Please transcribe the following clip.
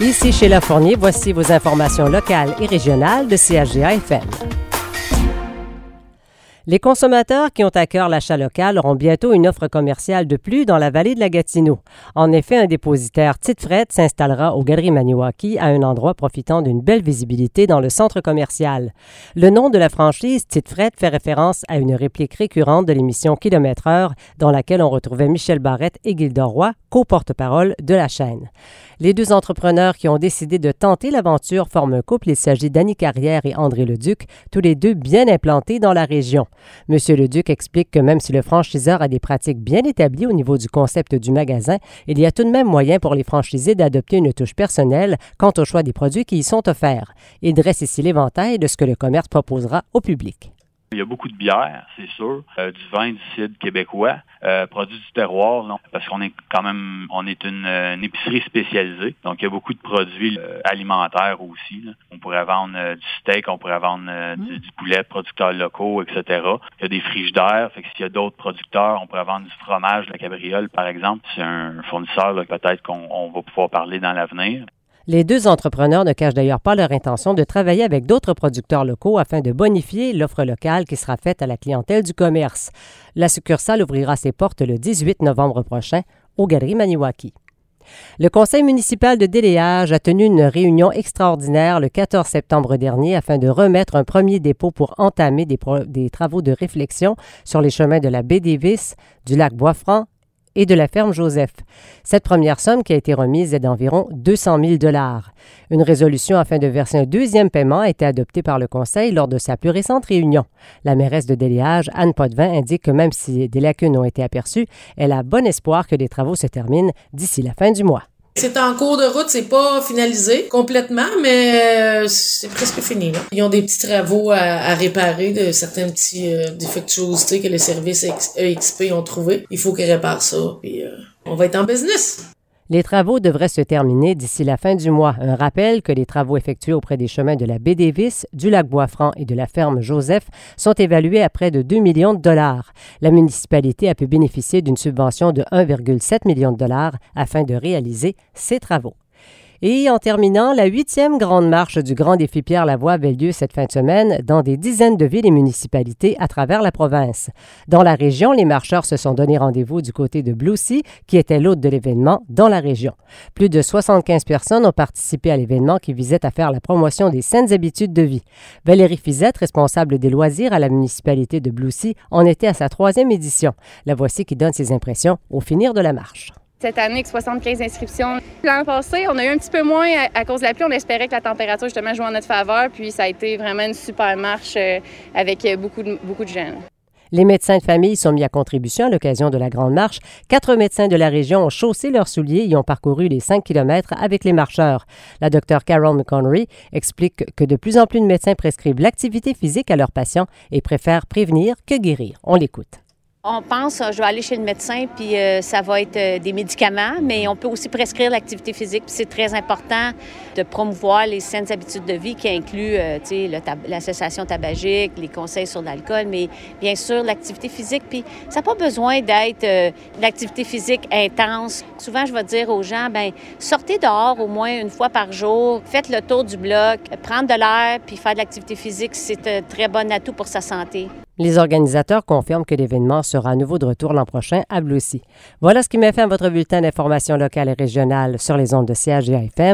Ici Sheila Fournier, voici vos informations locales et régionales de CHGA-FM. Les consommateurs qui ont à cœur l'achat local auront bientôt une offre commerciale de plus dans la vallée de la Gatineau. En effet, un dépositaire Tite Fred s'installera aux Galeries Maniwaki à un endroit profitant d'une belle visibilité dans le centre commercial. Le nom de la franchise Tite Fred fait référence à une réplique récurrente de l'émission Kilomètre-heure dans laquelle on retrouvait Michel Barrette et Gilda Roy, co-porte-parole de la chaîne. Les deux entrepreneurs qui ont décidé de tenter l'aventure forment un couple. Il s'agit d'Annie Carrière et André Leduc, tous les deux bien implantés dans la région. M. Leduc explique que même si le franchiseur a des pratiques bien établies au niveau du concept du magasin, il y a tout de même moyen pour les franchisés d'adopter une touche personnelle quant au choix des produits qui y sont offerts. Il dresse ici l'éventail de ce que le commerce proposera au public. Il y a beaucoup de bières, c'est sûr, du vin du cidre québécois, produits du terroir, non, parce qu'on est quand même, on est une épicerie spécialisée, donc il y a beaucoup de produits alimentaires aussi. Là. On pourrait vendre du steak, on pourrait vendre du poulet de producteurs locaux, etc. Il y a des frigidaires, fait que s'il y a d'autres producteurs, on pourrait vendre du fromage, la cabriole par exemple. C'est un fournisseur là, peut-être qu'on va pouvoir parler dans l'avenir. Les deux entrepreneurs ne cachent d'ailleurs pas leur intention de travailler avec d'autres producteurs locaux afin de bonifier l'offre locale qui sera faite à la clientèle du commerce. La succursale ouvrira ses portes le 18 novembre prochain aux Galeries Maniwaki. Le conseil municipal de Déléage a tenu une réunion extraordinaire le 14 septembre dernier afin de remettre un premier dépôt pour entamer des travaux de réflexion sur les chemins de la baie Davis, du lac Boisfranc et de la ferme Joseph. Cette première somme qui a été remise est d'environ 200 000 $. Une résolution afin de verser un deuxième paiement a été adoptée par le Conseil lors de sa plus récente réunion. La mairesse de Déléage, Anne Potvin, indique que même si des lacunes ont été aperçues, elle a bon espoir que les travaux se terminent d'ici la fin du mois. C'est en cours de route, c'est pas finalisé complètement, mais c'est presque fini. Là. Ils ont des petits travaux à réparer, de certaines petites défectuosités que les services EXP ont trouvées. Il faut qu'ils réparent ça, puis on va être en business. Les travaux devraient se terminer d'ici la fin du mois. Un rappel que les travaux effectués auprès des chemins de la baie Davis, du lac Boisfranc et de la ferme Joseph sont évalués à près de 2 millions de $. La municipalité a pu bénéficier d'une subvention de 1,7 million de $ afin de réaliser ces travaux. Et en terminant, la 8e grande marche du Grand Défi Pierre Lavoie avait lieu cette fin de semaine dans des dizaines de villes et municipalités à travers la province. Dans la région, les marcheurs se sont donné rendez-vous du côté de Blue Sea, qui était l'hôte de l'événement dans la région. Plus de 75 personnes ont participé à l'événement qui visait à faire la promotion des saines habitudes de vie. Valérie Fizette, responsable des loisirs à la municipalité de Blue Sea, en était à sa 3e édition. La voici qui donne ses impressions au finir de la marche. Cette année, avec 75 inscriptions. L'an passé, on a eu un petit peu moins à cause de la pluie. On espérait que la température, justement, joue en notre faveur. Puis ça a été vraiment une super marche avec beaucoup de jeunes. Les médecins de famille sont mis à contribution à l'occasion de la Grande Marche. 4 médecins de la région ont chaussé leurs souliers et ont parcouru les 5 kilomètres avec les marcheurs. La docteure Carol McConnery explique que de plus en plus de médecins prescrivent l'activité physique à leurs patients et préfèrent prévenir que guérir. On l'écoute. On pense, je vais aller chez le médecin, puis ça va être des médicaments, mais on peut aussi prescrire l'activité physique. Puis c'est très important de promouvoir les saines habitudes de vie qui incluent la cessation tabagique, les conseils sur l'alcool, mais bien sûr l'activité physique. Puis ça n'a pas besoin d'être l'activité physique intense. Souvent, je vais dire aux gens, sortez dehors au moins une fois par jour, faites le tour du bloc, prendre de l'air, puis faire de l'activité physique, c'est un très bon atout pour sa santé. Les organisateurs confirment que l'événement sera à nouveau de retour l'an prochain à Blue Sea. Voilà ce qui met fin à votre bulletin d'information locale et régionale sur les ondes de CHGA-FM.